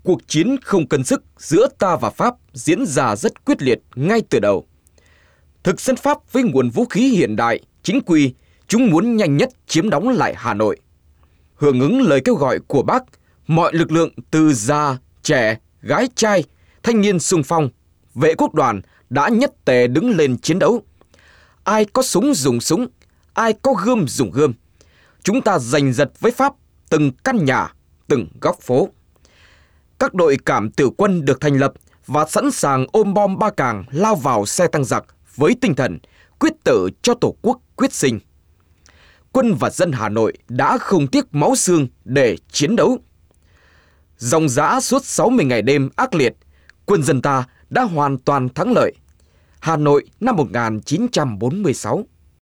cuộc chiến không cân sức giữa ta và Pháp diễn ra rất quyết liệt ngay từ đầu. Thực dân Pháp với nguồn vũ khí hiện đại, chính quy, chúng muốn nhanh nhất chiếm đóng lại Hà Nội. Hưởng ứng lời kêu gọi của Bác, mọi lực lượng từ già, trẻ, gái trai, thanh niên xung phong, vệ quốc đoàn đã nhất tề đứng lên chiến đấu. Ai có súng dùng súng, ai có gươm dùng gươm. Chúng ta giành giật với Pháp từng căn nhà, từng góc phố. Các đội cảm tử quân được thành lập và sẵn sàng ôm bom Ba Càng lao vào xe tăng giặc với tinh thần quyết tử cho Tổ quốc quyết sinh. Quân và dân Hà Nội đã không tiếc máu xương để chiến đấu. Dòng dã suốt 60 ngày đêm ác liệt, quân dân ta đã hoàn toàn thắng lợi. Hà Nội năm 1946.